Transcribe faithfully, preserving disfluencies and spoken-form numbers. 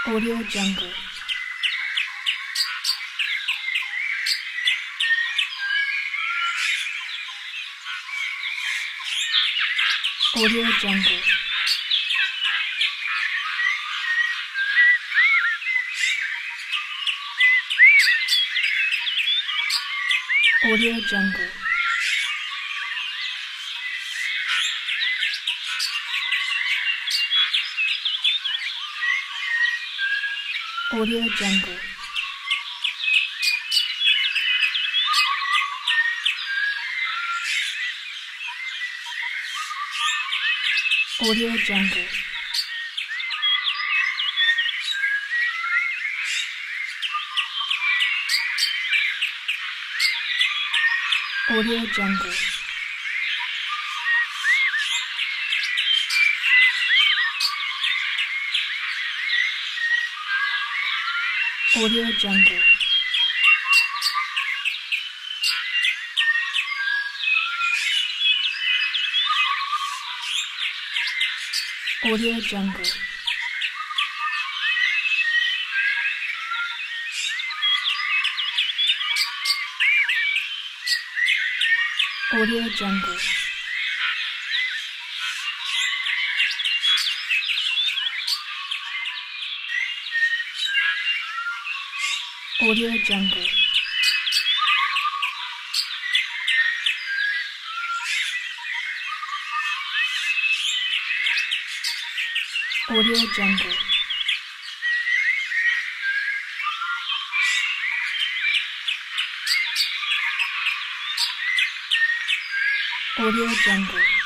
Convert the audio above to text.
Audio Jungle. Audio Jungle. Audio Jungle. Audio Jungle. Audio Jungle. Audio Jungle. Audio Jungle. Audio Jungle. Audio Jungle. Audio Jungle. Audio Jungle. Audio Jungle.